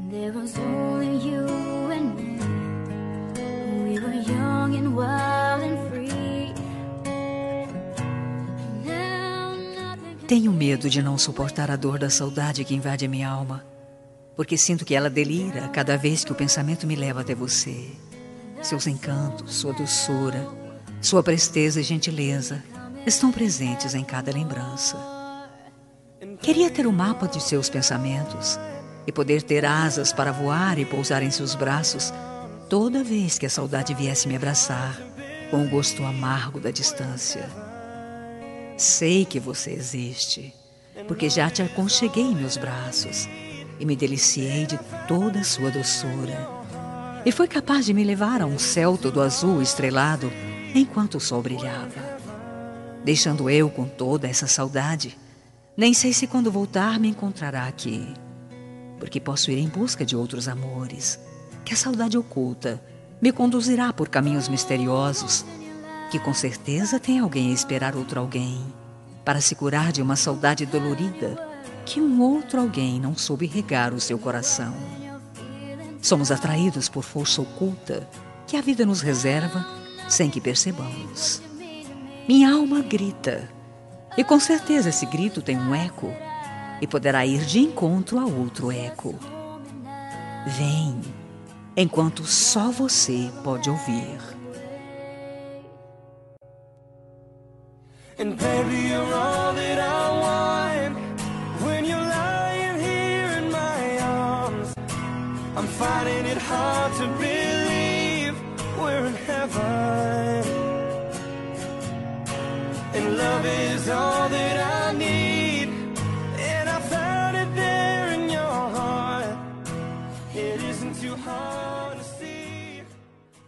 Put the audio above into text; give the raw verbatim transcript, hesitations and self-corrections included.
There was only you and me. We were young and wild and free. Now nothing can... Tenho medo de não suportar a dor da saudade que invade a minha alma, porque sinto que ela delira cada vez que o pensamento me leva até você. Seus encantos, sua doçura, sua presteza e gentileza estão presentes em cada lembrança. Queria ter o mapa de seus pensamentos e poder ter asas para voar e pousar em seus braços toda vez que a saudade viesse me abraçar com o gosto amargo da distância. Sei que você existe, porque já te aconcheguei em meus braços e me deliciei de toda a sua doçura. E foi capaz de me levar a um céu todo azul estrelado enquanto o sol brilhava. Deixando eu com toda essa saudade, nem sei se quando voltar me encontrará aqui, porque posso ir em busca de outros amores, que a saudade oculta me conduzirá por caminhos misteriosos, que com certeza tem alguém a esperar outro alguém, para se curar de uma saudade dolorida, que um outro alguém não soube regar o seu coração. Somos atraídos por força oculta que a vida nos reserva sem que percebamos. Minha alma grita, e com certeza esse grito tem um eco e poderá ir de encontro a outro eco. Vem, enquanto só você pode ouvir. And baby, you're all that I want. When you're lying here in my arms, I'm finding it hard to believe we're in heaven. And love is all that I need, and I found it there in your heart. It isn't too hard.